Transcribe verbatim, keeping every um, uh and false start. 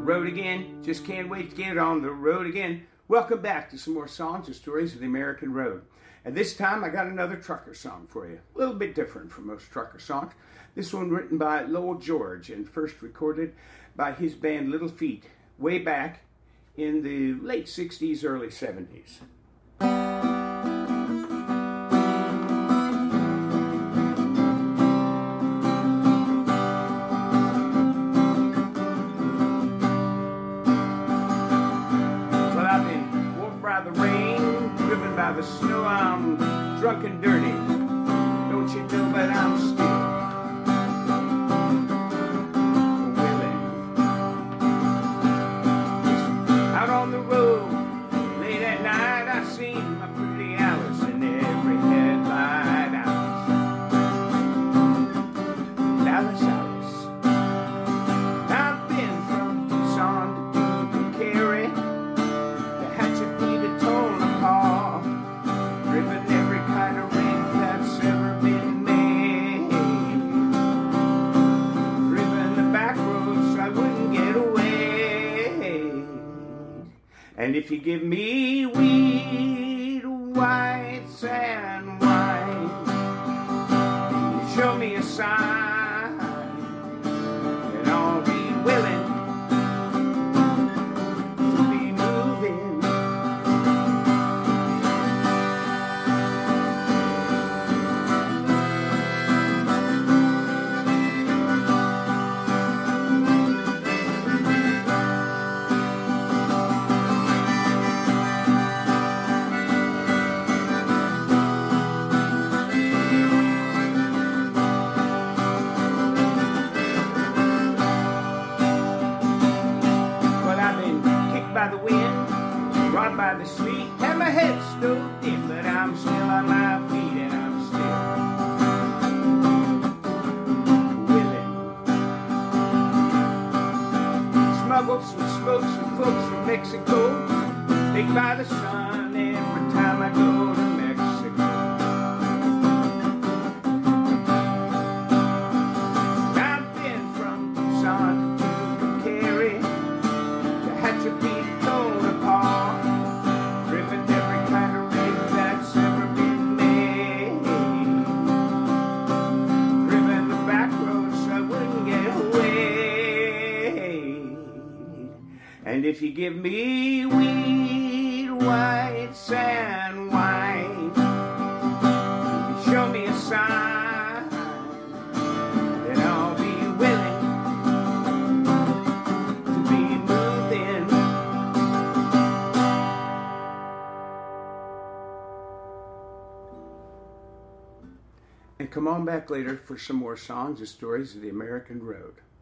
road again. Just can't wait to get on the road again. Welcome back to some more songs and stories of the American road. And this time I got another trucker song for you. A little bit different from most trucker songs. This one written by Lowell George and first recorded by his band Little Feat way back in the late sixties, early seventies. By the snow, I'm drunk and dirty. Don't you know, but I'm still willing. Out on the road, late at night, I seen my pretty Alice in every headlight. Alice, Alice, Alice. I've been from Tucson to Tucumcari, to Hatchetfield to Tonopah. Driven every kind of rig that's ever been made. Driven the back roads so I wouldn't get away. And if you give me weed, white sand wine, you show me a sign, and I'll be willing to be moving. By the wind, brought by the sleet, and my head stoked in, but I'm still on my feet, and I'm still willing. Smuggled some smokes from folks from Mexico, baked by the sun every time I go to Mexico. I've been from Tucson to Tucumcari, to Hatchetfield, driven every kind of rig that's ever been made. Driven the back roads so I wouldn't get away. And if you give me weed, white sand wine, you show me a sign, then I'll be willing to be moving. And come on back later for some more songs and stories of the American road.